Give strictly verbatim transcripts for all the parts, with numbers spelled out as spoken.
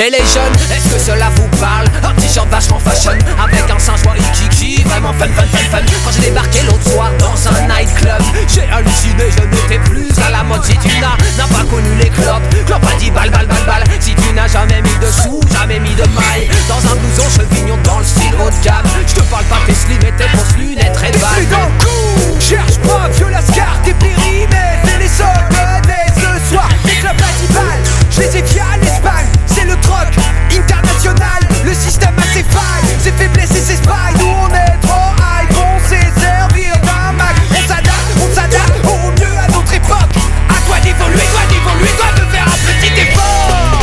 Et les jeunes, est-ce que cela vous parle? Un t-shirt vachement fashion, avec un singe ou Ikiki, vraiment fun fun fun fun. Quand j'ai débarqué l'autre soir dans un nightclub, j'ai halluciné, je n'étais plus à la mode. Si tu n'as, n'as pas connu les clopes, clopes a dit balle balle balle balle. Si tu n'as jamais mis de sous, jamais mis de maille, dans un blouson chevignon dans le style haut de gamme, je te parle pas tes slim et tes fausses lunettes très balles. C'est dans le coup, cherche pas, vieux lascar, t'es périmé, fais les soldes, mais ce soir, les clubs à dix balles, je les ai via l'Espagne, c'est le troc international, le système a ses failles, ses faiblesses et ses failles, nous on est trop high, on sait servir d'un Mac, on s'adapte, on s'adapte au mieux à notre époque, à toi d'évoluer, toi d'évoluer, toi de faire un petit effort.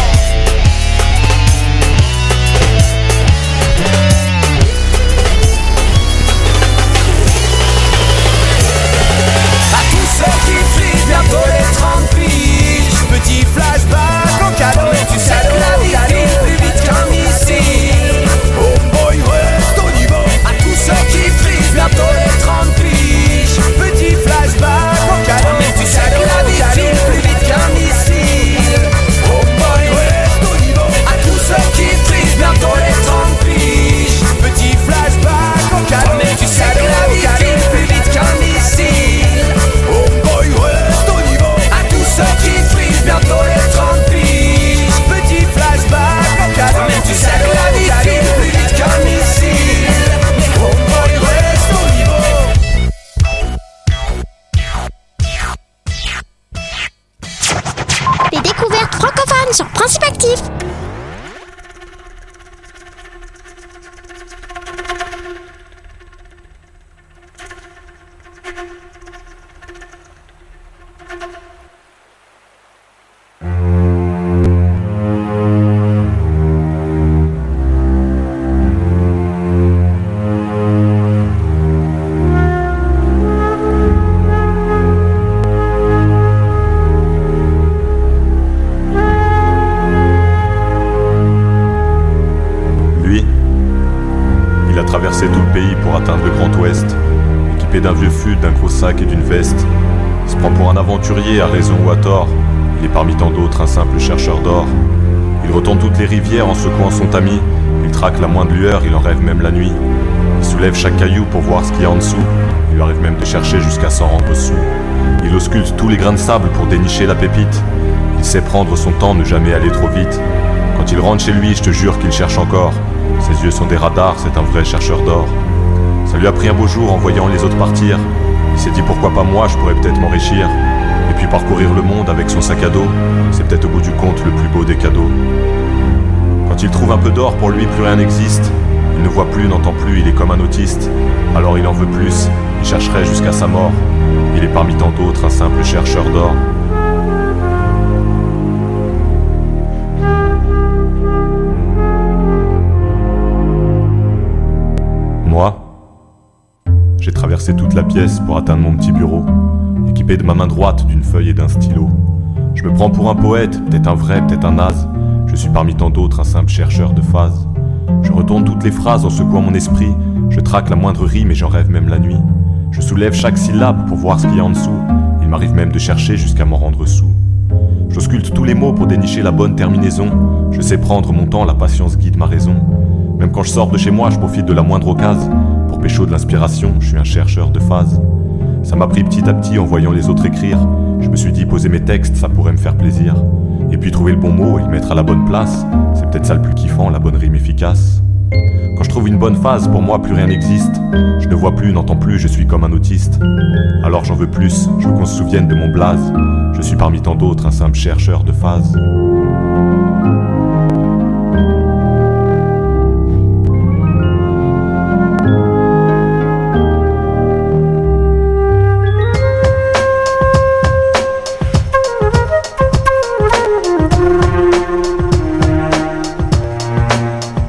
À tous ceux qui frisent bientôt les trente piges, petit flashback en cadeau, mais tu sais que la vie file plus vite qu'un missile. Homeboy reste au niveau. À tous ceux qui frisent bientôt les trente piges, petit flashback en cadeau, mais tu sais que la vie file plus vite qu'un missile. Homeboy reste au niveau. À tous ceux qui frisent bientôt les trente piges, petit flashback en cadeau, mais tu sais que la vie file plus vite qu'un missile. Homeboy reste au niveau. À tous ceux qui frisent bientôt les trente piges, petit flashback en cadeau, mais tu sais que la vie file plus vite qu'un missile. Homeboy reste au niveau. Les découvertes francophones sur Principe Actif. Traverser tout le pays pour atteindre le Grand Ouest, équipé d'un vieux fut, d'un gros sac et d'une veste. Il se prend pour un aventurier, à raison ou à tort. Il est parmi tant d'autres un simple chercheur d'or. Il retourne toutes les rivières en secouant son tamis. Il traque la moindre lueur, il en rêve même la nuit. Il soulève chaque caillou pour voir ce qu'il y a en dessous. Il lui arrive même de chercher jusqu'à s'en rendre sous. Il ausculte tous les grains de sable pour dénicher la pépite. Il sait prendre son temps, ne jamais aller trop vite. Quand il rentre chez lui, je te jure qu'il cherche encore. Ses yeux sont des radars, c'est un vrai chercheur d'or. Ça lui a pris un beau jour en voyant les autres partir. Il s'est dit pourquoi pas moi, je pourrais peut-être m'enrichir. Et puis parcourir le monde avec son sac à dos, c'est peut-être au bout du compte le plus beau des cadeaux. Quand il trouve un peu d'or, pour lui plus rien n'existe. Il ne voit plus, n'entend plus, il est comme un autiste. Alors il en veut plus, il chercherait jusqu'à sa mort. Il est parmi tant d'autres un simple chercheur d'or. Moi, j'ai traversé toute la pièce pour atteindre mon petit bureau, équipé de ma main droite d'une feuille et d'un stylo. Je me prends pour un poète, peut-être un vrai, peut-être un naze. Je suis parmi tant d'autres un simple chercheur de phases. Je retourne toutes les phrases en secouant mon esprit. Je traque la moindre rime et j'en rêve même la nuit. Je soulève chaque syllabe pour voir ce qu'il y a en dessous. Il m'arrive même de chercher jusqu'à m'en rendre soûl. J'ausculte tous les mots pour dénicher la bonne terminaison. Je sais prendre mon temps, la patience guide ma raison. Même quand je sors de chez moi, je profite de la moindre occasion. Pour pécho de l'inspiration, je suis un chercheur de phase. Ça m'a pris petit à petit en voyant les autres écrire. Je me suis dit poser mes textes, ça pourrait me faire plaisir. Et puis trouver le bon mot et le mettre à la bonne place. C'est peut-être ça le plus kiffant, la bonne rime efficace. Quand je trouve une bonne phase, pour moi plus rien n'existe. Je ne vois plus, n'entends plus, je suis comme un autiste. Alors j'en veux plus, je veux qu'on se souvienne de mon blaze. Je suis parmi tant d'autres un simple chercheur de phase.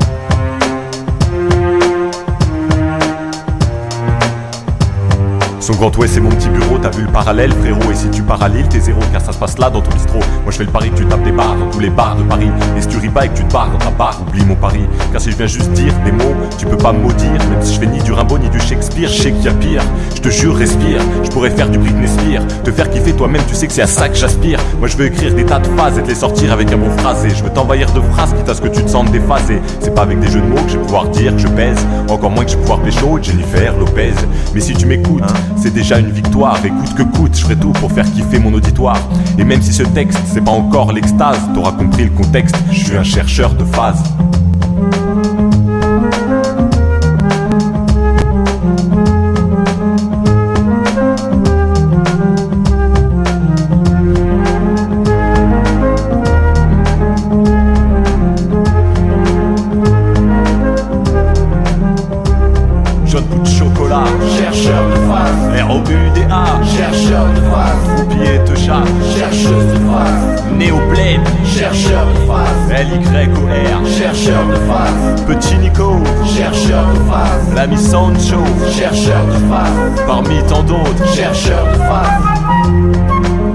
Son Grand Ouest c'est mon petit bureau, t'as vu le parallèle frérot. Et si tu pars à Lille t'es zéro, car ça se passe là dans ton bistrot. Moi je fais le pari que tu tapes des barres dans tous les bars de Paris. Et si tu ris pas et que tu te barres dans ta barre, oublie mon pari. Car si je viens juste dire des mots, tu peux pas me maudire. Même si je fais ni du Rimbaud ni du Shakespeare, je sais qu'il y a pire. Je te jure respire, je pourrais faire du Britney Spears. Te faire kiffer toi-même, tu sais que c'est à ça que j'aspire. Moi je veux écrire des tas de phases et te les sortir avec un bon phrasé. Je veux t'envahir de phrases quitte à ce que tu te sentes déphasé. C'est pas avec des jeux de mots que je vais pouvoir dire que je pèse, encore moins que je vais pouvoir pécho Jennifer Lopez. Mais si tu m'écoutes, c'est déjà une victoire. Et coûte que coûte, je ferai tout pour faire kiffer mon auditoire. Et même si ce texte, c'est pas encore l'extase, t'auras compris le contexte, je suis un chercheur de phase. Chercheur de phase, R O U D A, chercheur de phase, Pied te chat, chercheuse de phase, Néoblède, chercheur de phase, L Y O R, chercheur de phase, Petit Nico, chercheur de phase, l'ami Sancho, chercheur de phase, parmi tant d'autres, chercheur de phase.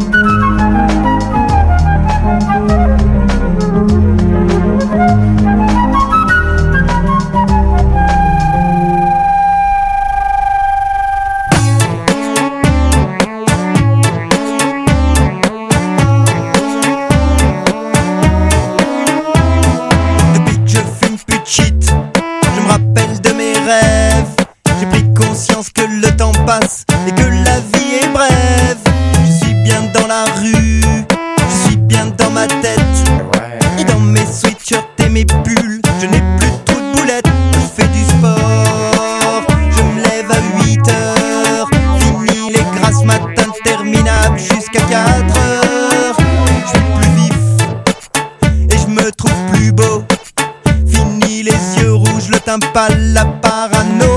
Et que la vie est brève. Je suis bien dans la rue, je suis bien dans ma tête. Et dans mes sweatshirts et mes pulls, je n'ai plus trop de boulettes. Je fais du sport, je me lève à huit heures. Fini les grasses matins interminables jusqu'à quatre heures. Je suis plus vif et je me trouve plus beau. Fini les yeux rouges, le tympan, la parano.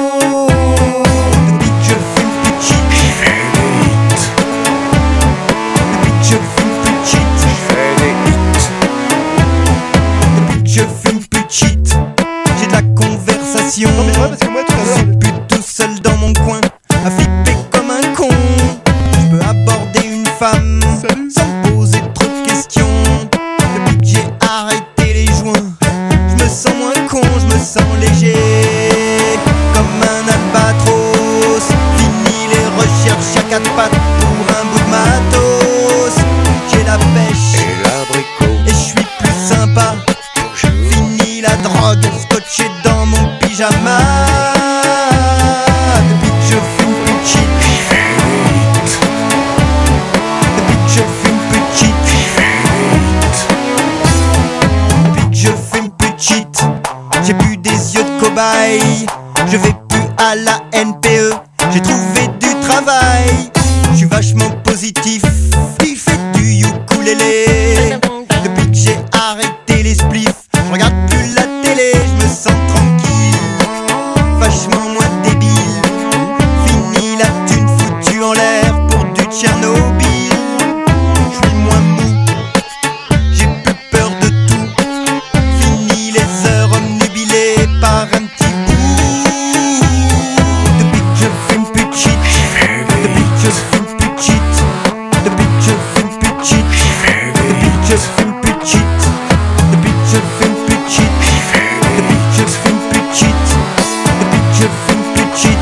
Non mais ouais, parce que moi tout à l'heure je suis plus tout seul dans mon coin à flipper comme un con. Je peux aborder une femme Salut. Sans me poser trop de questions. Depuis que j'ai arrêté les joints, je me sens moins con, je me sens léger comme un albatros. Fini les recherches à quatre pattes pour un bout de matos. J'ai la pêche et l'abricot et je suis plus sympa. Fini la drogue, scotché dans mon pyjama. Depuis que je fume plus cheap, depuis que je fume plus cheap, depuis que je fume plus cheat, j'ai plus des yeux de cobaye. Je vais plus à la N P E, j'ai trouvé du travail. Je suis vachement positif, il fait du ukulélé. Depuis que j'ai arrêté les spliffs, je regarde plus la télé, je me sens tranquille, vachement moins débile. Fini la thune foutue en l'air pour du Tchernobyl. Je suis moins mou, j'ai plus peur de tout. Fini les heures omnubilées par un petit bout. Depuis que je fume plus de shit, depuis que je fume plus de shit, depuis que je fume plus de shit, depuis que je fume plus de shit, depuis que je fume plus de shit, depuis que je fume plus de shit, depuis que je fume plus de shit,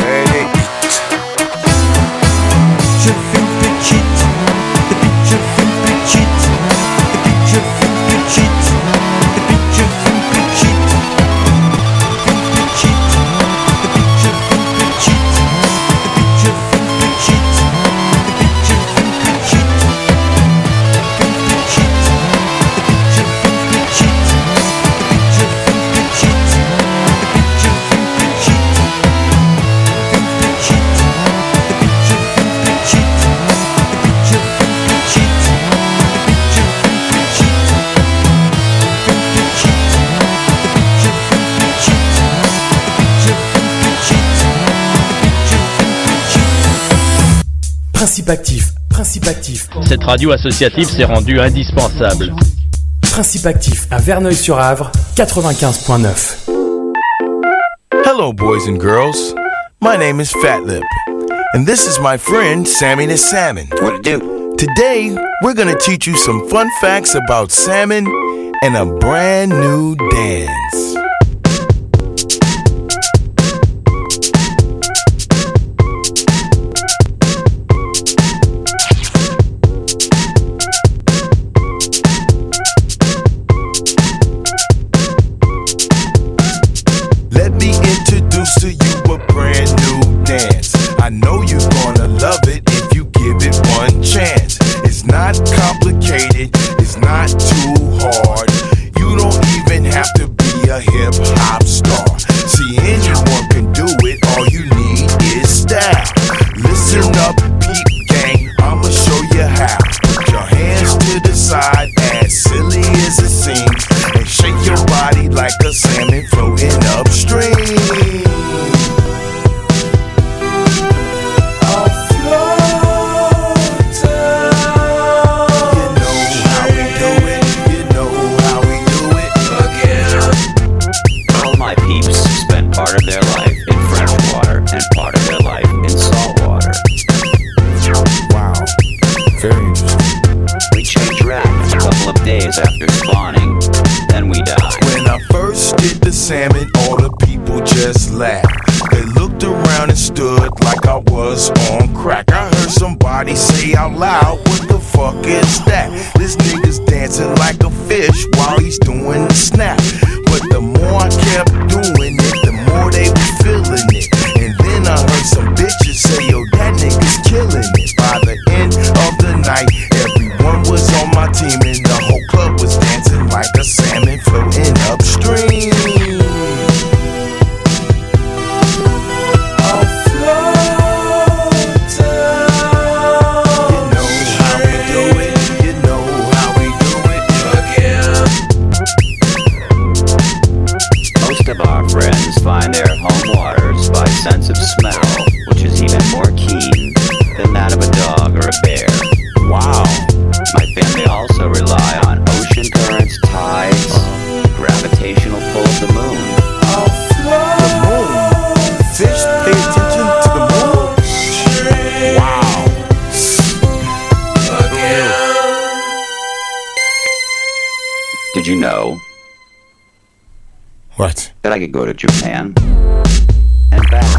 je fume plus de shit, depuis que je fume plus de shit, depuis que je fume plus de shit, depuis que je fume plus de shit, fume plus de shit, depuis que je fume plus de shit, depuis que je fume plus de shit, depuis que je fume plus de shit, fume plus de shit, depuis que je fume plus de shit, depuis que je fume plus de shit, depuis que je fume plus de shit, fume plus de shit, depuis que je fume plus de shit, depuis que je fume plus de shit, depuis que je fume plus de shit, fume plus de shit, depuis que je fume plus de shit, depuis que je fume plus de shit, depuis que je fume plus de shit. Principe actif, principe actif, Cette radio associative s'est rendue indispensable. principe actif à Verneuil-sur-Avre, quatre-vingt-quinze point neuf. Hello, boys and girls. My name is Fat Lip, And this is my friend, Sammy the Salmon. What it do? Today, we're gonna teach you some fun facts about salmon and a brand new dance. Let me introduce to you a brand new dance. I know you're gonna love it if you give it one chance. It's not complicated, it's not too hard. You don't even have to be a hip hop star. See, anyone can do it, all you need is style. Listen up, peep gang, I'ma show you how. Put your hands to the side, as silly as it seems, and shake your body like a salmon floating upstream. Part of their life in fresh water and part of their life in salt water. Wow, very interesting. We change raft a couple of days after spawning, then we die. When I first did the salmon, all the people just laughed. They looked around and stood like I was on crack. I heard somebody say out loud, what the fuck is that? This nigga's dancing like a fish while he's doing the snap. But the more I kept doing it, the more they was feeling it. And then I heard some bitches say, yo, that nigga's killing it. By the end of the night, everyone was on my team, and the whole club was dancing like a salmon floating upstream. Find their home waters by sense of smell, which is even more keen than that of a dog or a bear. Wow. My family also rely on ocean currents, tides, the gravitational pull of the moon. The moon? Fish pay attention to the moon? Wow. Did you know? What? That I could go to Japan and back.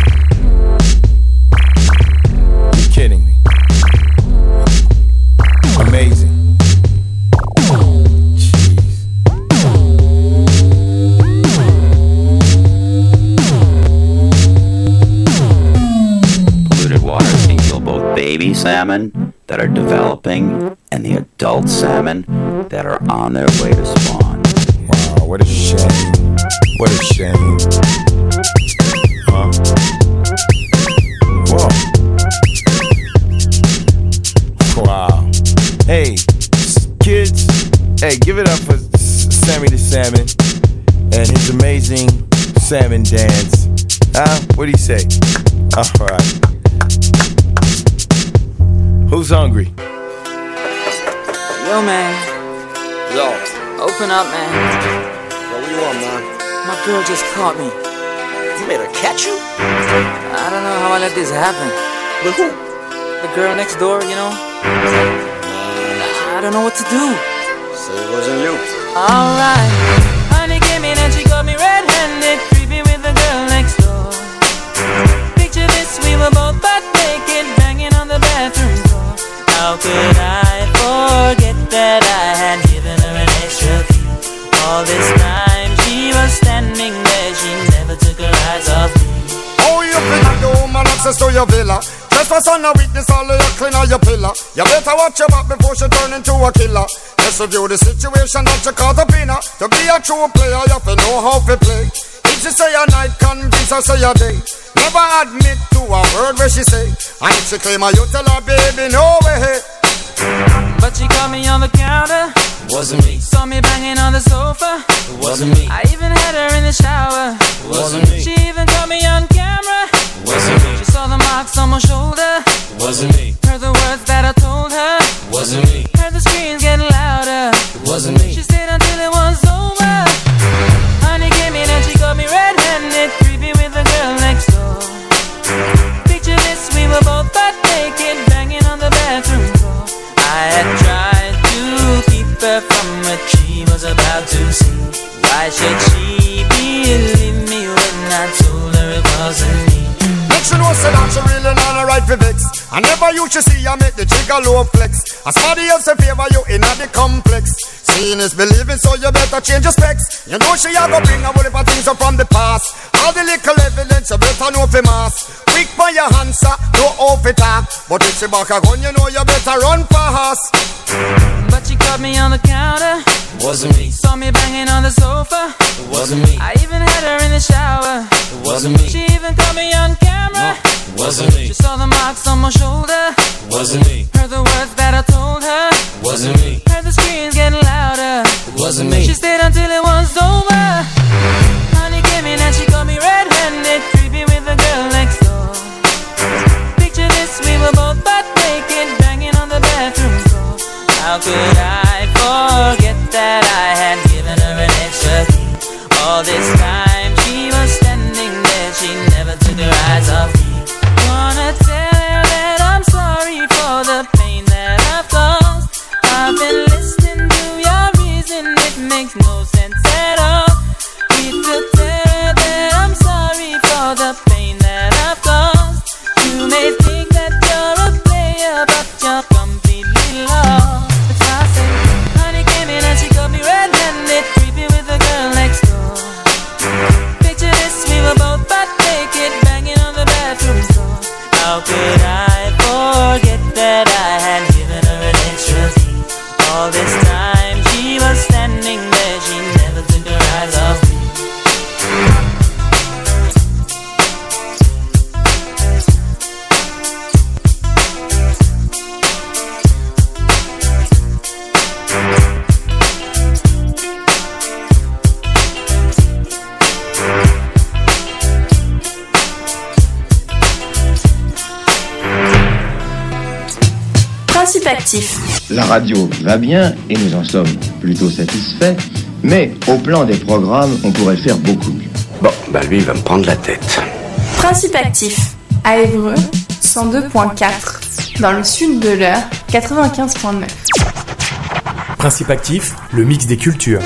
You're kidding me. Amazing. Jeez. Polluted water can kill both baby salmon that are developing and the adult salmon that are on their way to spawn. Wow, what a shame. What a shame. Huh? Whoa. Wow. Hey, kids, hey, give it up for Sammy the Salmon and his amazing salmon dance. Huh? What do you say? All right. Who's hungry? Yo, man. Yo. Open up, man. Yo, what you want, man? My girl just caught me. You made her catch you? I don't know how I let this happen. But who? The girl next door, you know? Uh, I don't know what to do. So it wasn't you. Alright. Honey came in and she got me red-handed, creepy with the girl next door. Picture this, we were both butt naked, banging on the bathroom door. How could I forget that I had given her an extra key? All this time she was standing there, she never took her eyes off me. Oh, you feel like the woman access to your villa. Trespass on a witness, all of your clean on your pillar. You better watch your back before she turn into a killer. Let's review the situation that you call the winner. To be a true player, you have to know how to play. If she say a night, convince her say a day. Never admit to a word where she say. And if she claim her, you tell her, baby, no way. But she caught me on the counter. Wasn't me. Saw me banging on the sofa. It wasn't me. I even had her in the shower. It wasn't me. She even caught me on camera. It wasn't me. She saw the marks on my shoulder. It wasn't me. Heard the words that I told her. It wasn't me. Heard the screams getting louder. It wasn't me. She stayed until it was over. Honey came in and she got me red-handed, creepy with the girl next door. Picture this, we were both paper from what she was about to see. Why should she believe me when I told her it wasn't me? Make sure no say that she really not right for vex. I never used to see her make the jigger low flex. As somebody else in favor you in the complex. Seeing is believing, so you better change your specs. You know she a go bring a whole heap of things up from the past. All the little evidence you better know for mass. Quick for your answer, no off it talk. But if she back a gun, you know you better run fast. But she caught me on the counter. It wasn't me. Saw me banging on the sofa. It wasn't me. I even had her in the shower. It wasn't me. She even caught me on camera. No, it wasn't me. She saw the marks on my shoulder. It wasn't me. Heard the words that I told her. It wasn't me. Heard the screams getting louder. It wasn't me. She stayed until it was over. Honey came in and she caught me red-handed, creepy with the girl next door. Picture this, we were both butt naked, banging on the bathroom floor. How could I forget that I had given her an extra key? All this time she was standing there, she never took her eyes off me. Wanna tell her that I'm sorry for the pain that I've caused. I've been listening to your reason, it makes no sense at all. Need to tell her that I'm sorry for the pain that I've caused. You may think that you're a player, but you're completely lost. That's why I say, honey came in and she got me red-handed, creepy with the girl next door. Picture this, we were both butt naked, banging on the bathroom floor. How could I forget that I had given her an extra key? All this time she was standing there, she never took her eyes off me. Principe actif. La radio va bien et nous en sommes plutôt satisfaits, mais au plan des programmes, on pourrait faire beaucoup mieux. Bon, bah lui, il va me prendre la tête. Principe actif. À Évreux, cent deux virgule quatre. Dans le sud de l'Eure, quatre-vingt-quinze virgule neuf. Principe actif, le mix des cultures.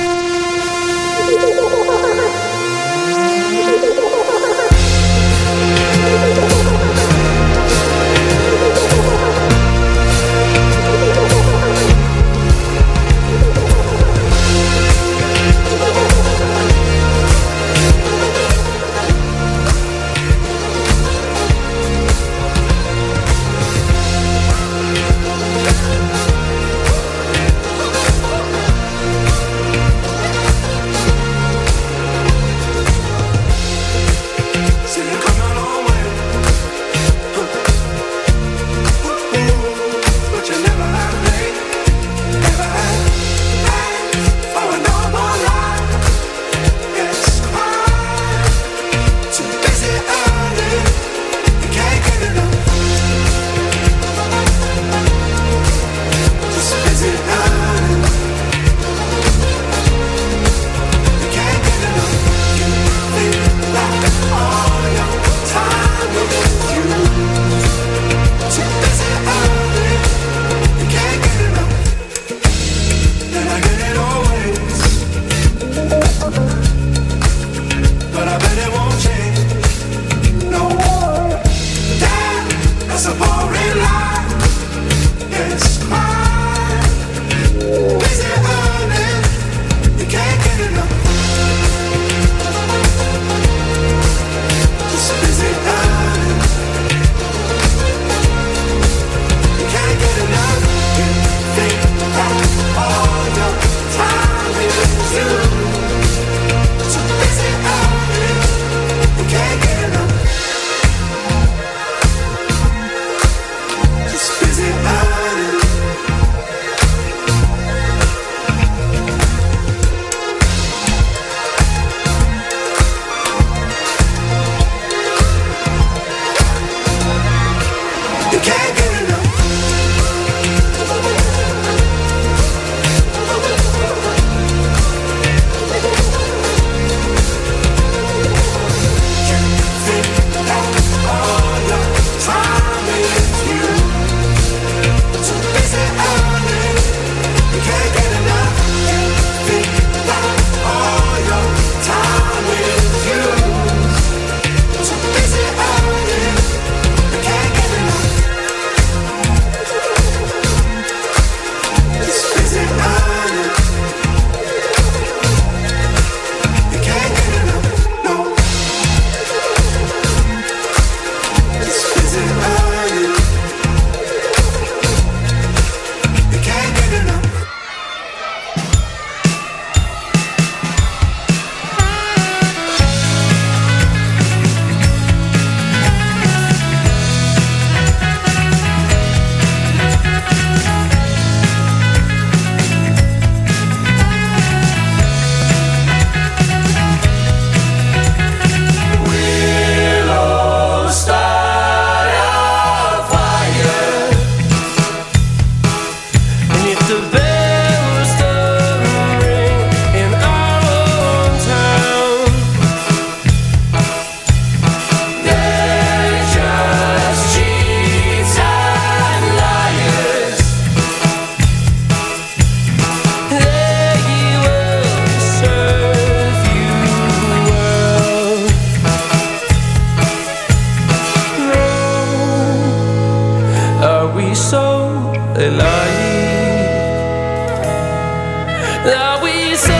that we so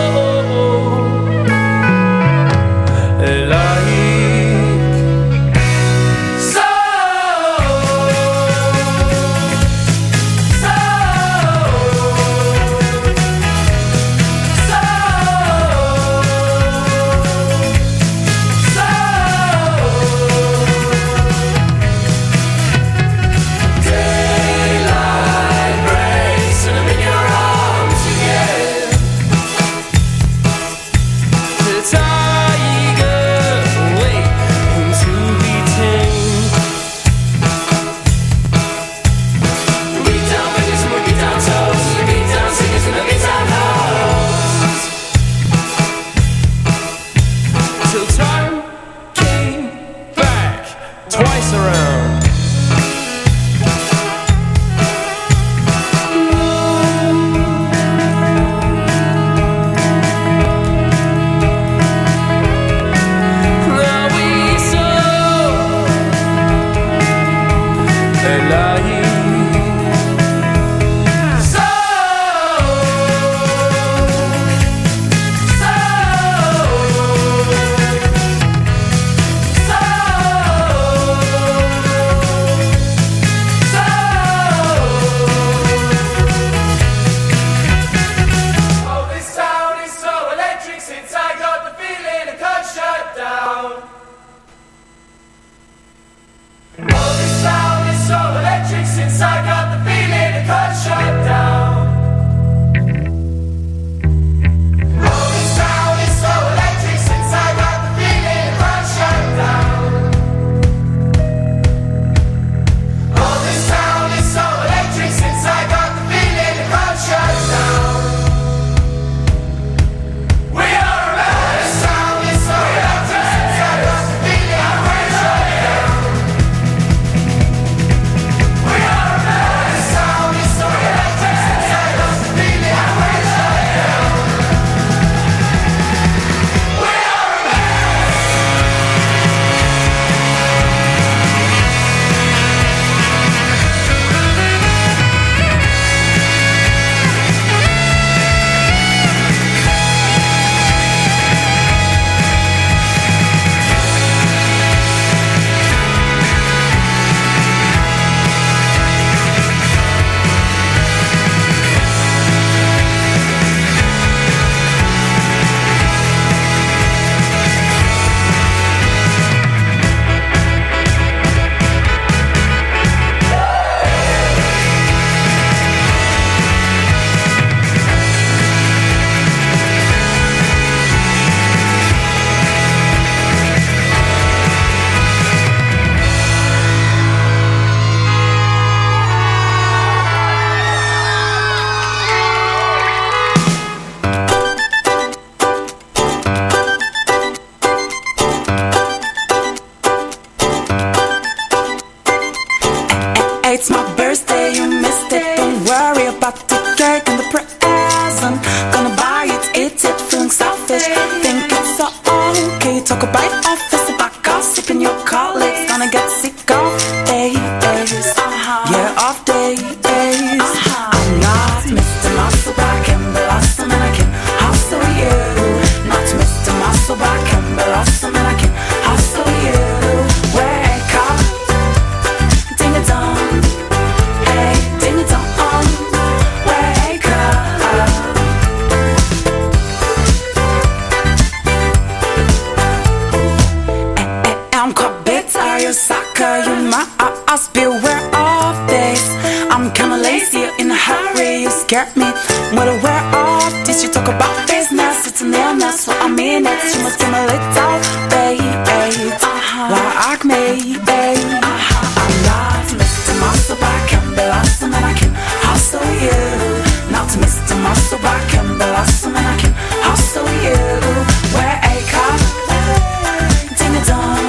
It's my birthday, you missed it. Don't worry about the cake and the present. Gonna buy it, eat it, feeling selfish. Think it's so okay. Talk a bite off, it's about gossiping your colleagues. Gonna get sick of days, yeah, off days. I'm not Mister Muscle, but I can blossom and I can hustle you. Not Mister Muscle, but I can blossom and I can hustle you. Wake up, ding a dong. Sucker, you must beware of this. I'm kinda lazy, you're in a hurry. You scared me, what aware of this? You talk about business, it's an illness, so I mean it. You must give me a little baby, like me, baby. I'm not Mister Muscle, but I can blossom and I can hustle you. Not Mister Muscle, but I can blossom and I can hustle you. Wake up, ding a dong.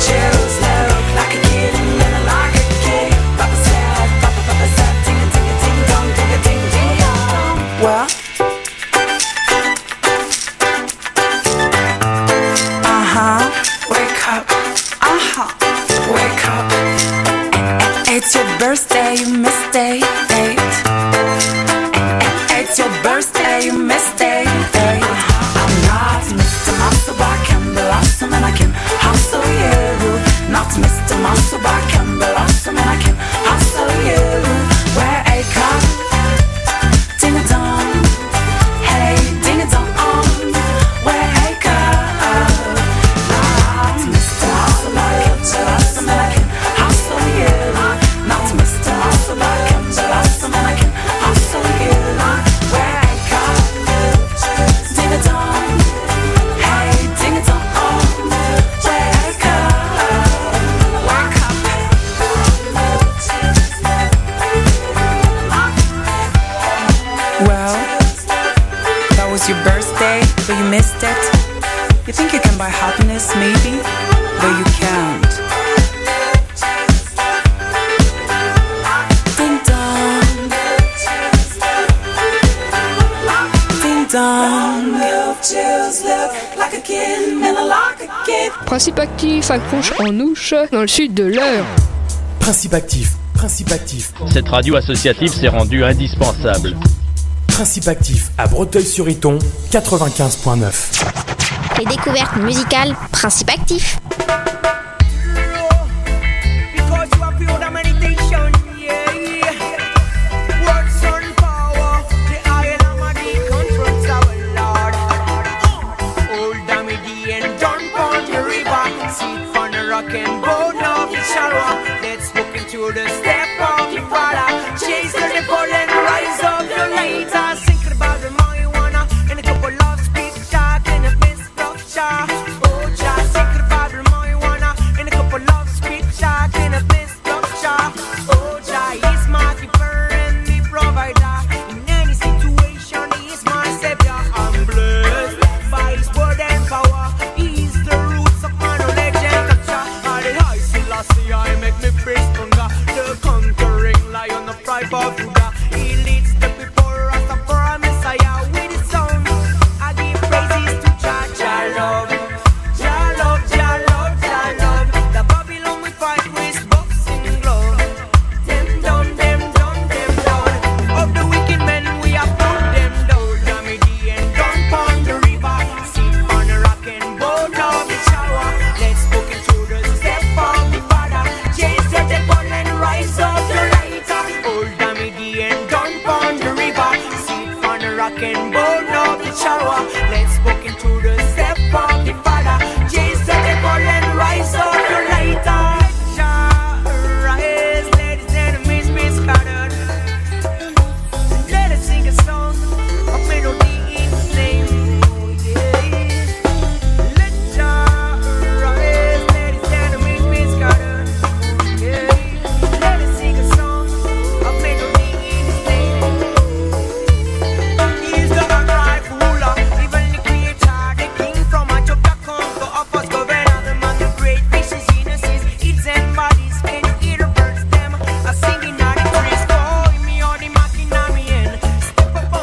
Ding Well, uh-huh, wake up, uh-huh, wake up. It's your birthday, you missed a date. It's your birthday, you missed a date. I'm not Mister Muscle, but I can blossom and I can hustle you. Not Mister Muscle, but I can blossom and I can hustle you. Wake up, ding a dong, hey ding a dong, wake up. Not Mister Muscle, but I can blossom and I can hustle you. Not Mister Muscle, but I can blossom and I can hustle you. Wake up, ding a dong, hey ding a dong, wake up, wake up. Well, that was your birthday, but you missed it. You think you can buy happiness, maybe, but you can't. Ding dong, ding dong. Milk chills look like a kid in a lock a kid. Principe actif accroche en ouche dans le sud de l'heure. Principe actif, principe actif. Cette radio associative s'est rendue indispensable. Principe actif à Breteuil-sur-Iton, quatre-vingt-quinze virgule neuf. Les découvertes musicales, principe actif. Because you have pure meditation, yeah. Words on power, the iron Amadi confronts our Lord. Old Damidi and John Pond, the river, seat from the rock and bone of the shower. Let's walk into the step of the Father. Chase the devil and rise up the later. Thinking about the marijuana and a couple of speed talk and a fist of shot. Oh, just thinking about the marijuana and a couple of speed talk and a fist of shot. Oh, Jah is my keeper and me provider. In any situation, He is my savior. I'm blessed by His word and power. He is the roots of my knowledge and culture. All the high Selassie, I make me pray stronger. The conquering lion of tribe of Judah. He leads the people Rastafari Messiah with His song. I give praises to Jah, Jah love, Jah love, Jah love, Jah love. The Babylon we fight with boxing glove. Them down, them down, them down. Of the wicked men we have put them down. Damidi and Don Pond the river. Sit on a rock and boat of the shower. Let's walk into the step of the Father. Chase the devil and rise up the lighter. Old Damidi and Don Pond the river. Sit on a rock and boat of the shower.